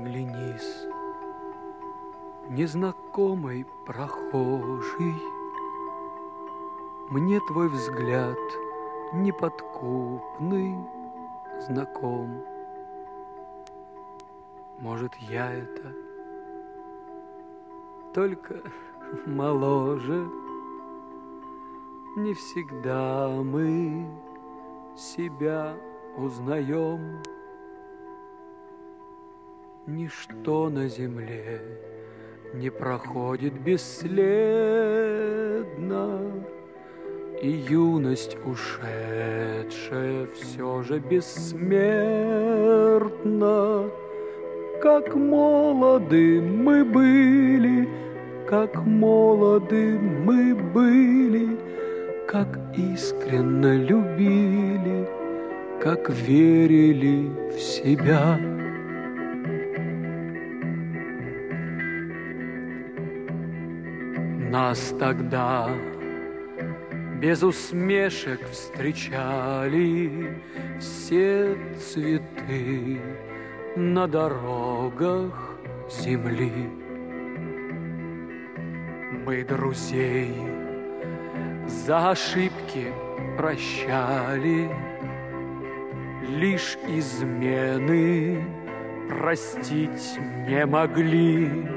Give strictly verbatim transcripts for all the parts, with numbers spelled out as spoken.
Оглянись, незнакомый прохожий, мне твой взгляд неподкупный знаком. Может, я это только моложе. Не всегда мы себя узнаем. Ничто на земле не проходит бесследно, и юность ушедшая все же бессмертна. Как молоды мы были, как молоды мы были, как искренно любили, как верили в себя. Нас тогда без усмешек встречали все цветы на дорогах земли. Мы друзей за ошибки прощали, лишь измены простить не могли.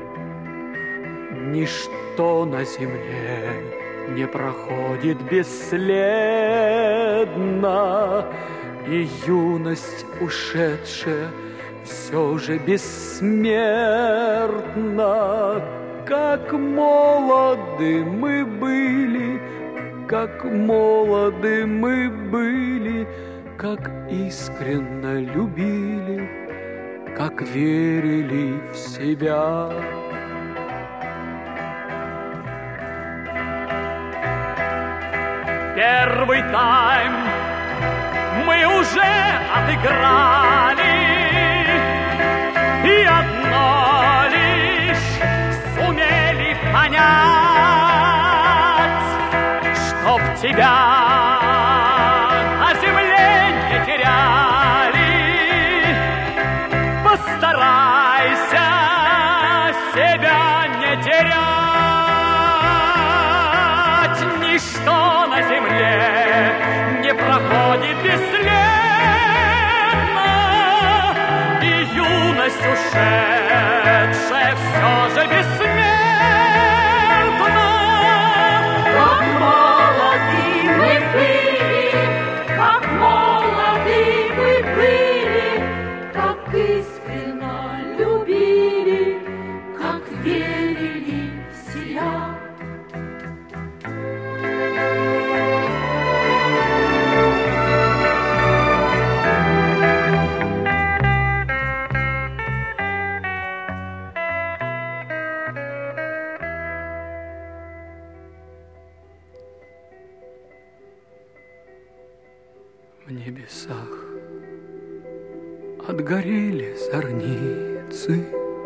Ничто на земле не проходит бесследно, и юность ушедшая все же бессмертна. Как молоды мы были, как молоды мы были, как искренно любили, как верили в себя. Первый тайм мы уже отыграли, и одно лишь сумели понять, чтоб тебя на земле не теряли. Постарайся себя не терять. Ничто на земле не проходит бесследно, и юность ушедшая все же бессмертна. Как молоды мы были, как молоды мы были, как искренно любили, как верили в себя. В небесах отгорели зорницы,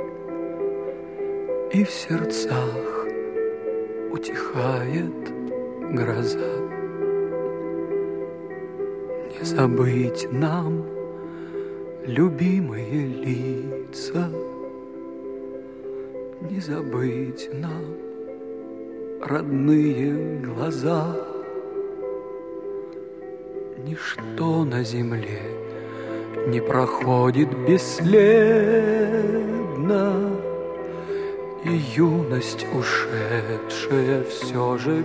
и в сердцах утихает гроза. Не забыть нам любимые лица, не забыть нам родные глаза. Ничто на земле не проходит бесследно, и юность ушедшая все же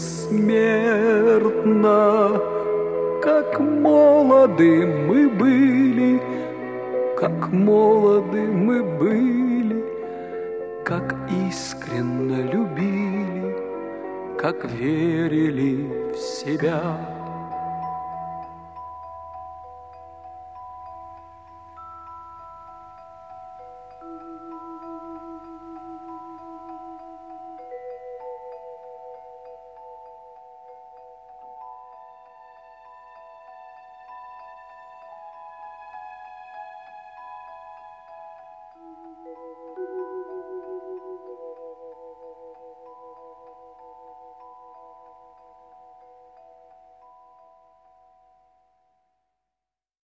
бессмертна. Как молоды мы были, как молоды мы были, как искренно любили, как верили в себя.